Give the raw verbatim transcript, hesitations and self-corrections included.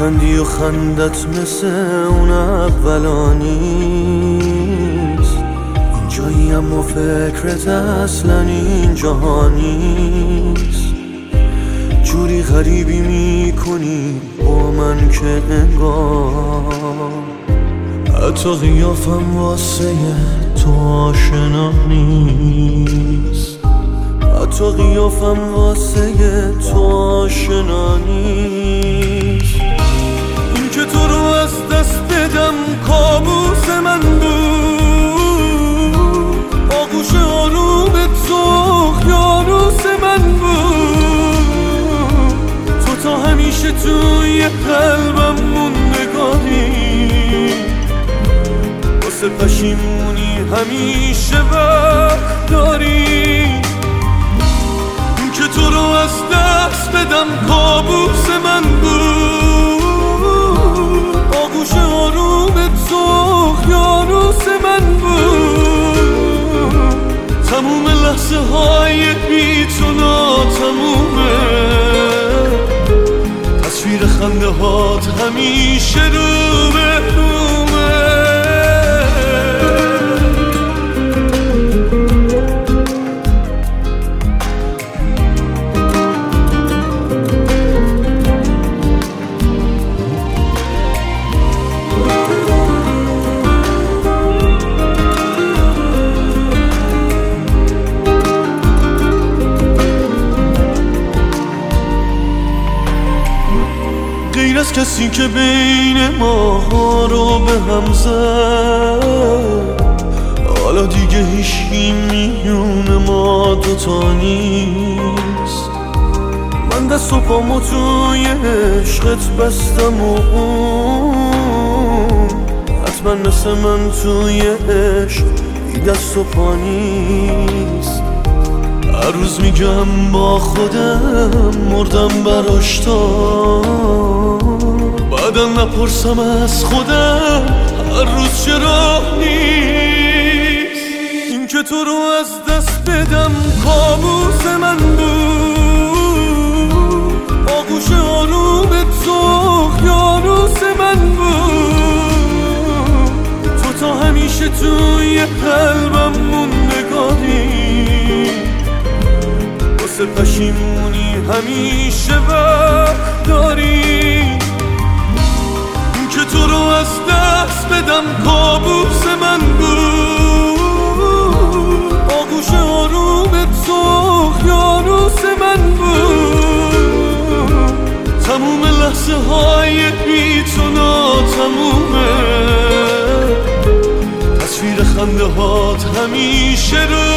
میخندی و خندت مثل اون اولا نیست، اینجایی اما فکرت اصلا این جهانیست. جوری غریبی میکنی با من که انگار حتی قیافم واسه تو آشنا نیست، حتی قیافم واسه تو آشنا نیست. این که تو رو از دست بدم کابوس من بود، آغوش آرومت تو اقیانوس من بود. تو تا همیشه توی قلبم موندگاری، واسه پشیمونی همیشه وقت داری. که تو رو از دست بدم کابوس من بود، آغوش آرومت تو اقیانوس من بود. تموم لحظه های بی تو ناتمومه، تصویر خنده هات همیشه رو به رومه. غیر از کسی که بین ما ها رو به هم زد، حالا دیگه هیچی میون ما دوتا نیست. من دست و پامو توی عشقت بستم و اون حتما مثل من توی عشق بی دست و پا نیست. هر روز میگم با خودم مردم براش تا بعدا نپرسم از خودم هر روز چرا نیست. این که تو رو از دست بدم کابوس من بود، آغوش آرومت تو اقیانوس من بود. تو تا همیشه توی قلبم موندگاری، واسه پشیمونی همیشه وقت داری. که تو رو از دست بدم کابوس من بود، آغوش آرومت تو اقیانوس من بود. تموم لحظه های بی تو ناتمومه، تصویر خنده هات همیشه رو